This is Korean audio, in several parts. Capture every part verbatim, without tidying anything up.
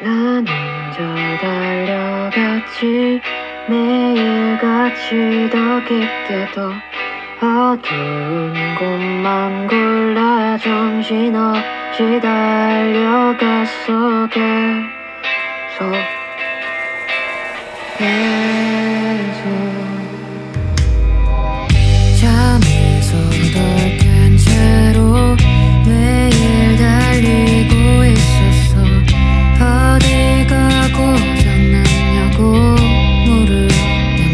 난 혼자 달려갔지 매일같이 더 깊게 더 어두운 곳만 골라 정신없이 달려갔어 계속 계속 잠에서 덜 깬 채로 매일 달리고 있었어. 어디가 고장났냐고 물으면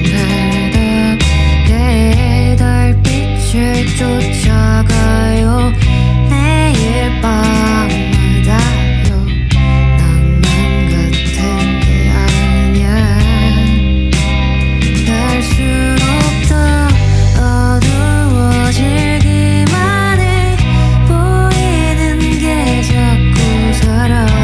달달하게 달빛을 쫓아가요. 매일 밤마다요. 낭만 같은 게 아니야. 갈수록 더 어두워지기만 해. 보이는 게 자꾸 사라져.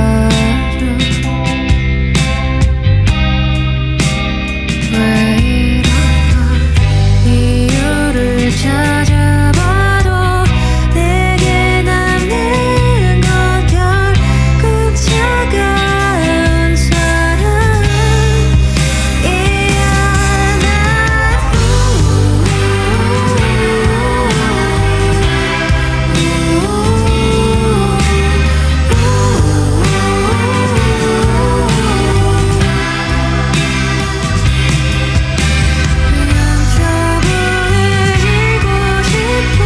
왜 이럴까? 이유를 찾아봐도 내게 남는 건 결국 차가운 사랑이야. 그냥 차분해지고 싶어.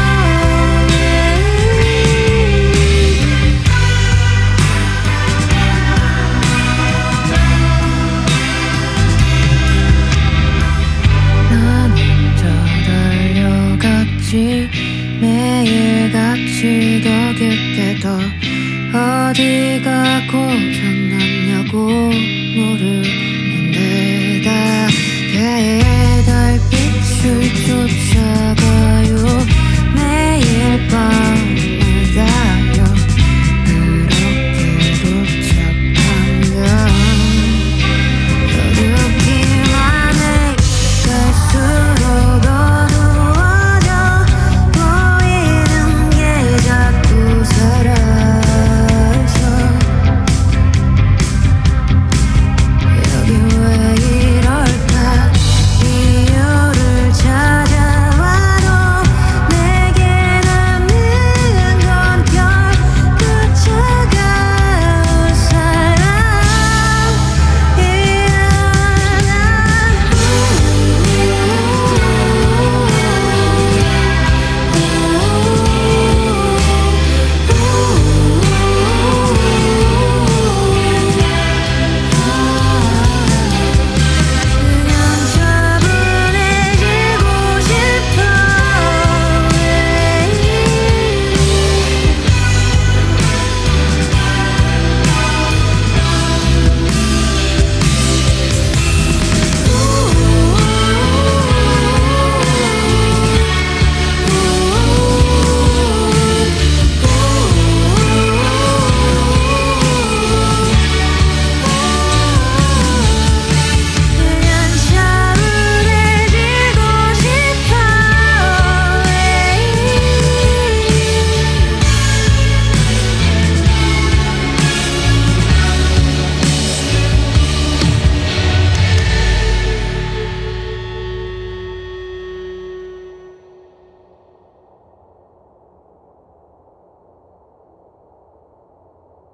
난 혼자 달려갔지 매일같이 더 깊게 더 어디가 고장났냐고 물으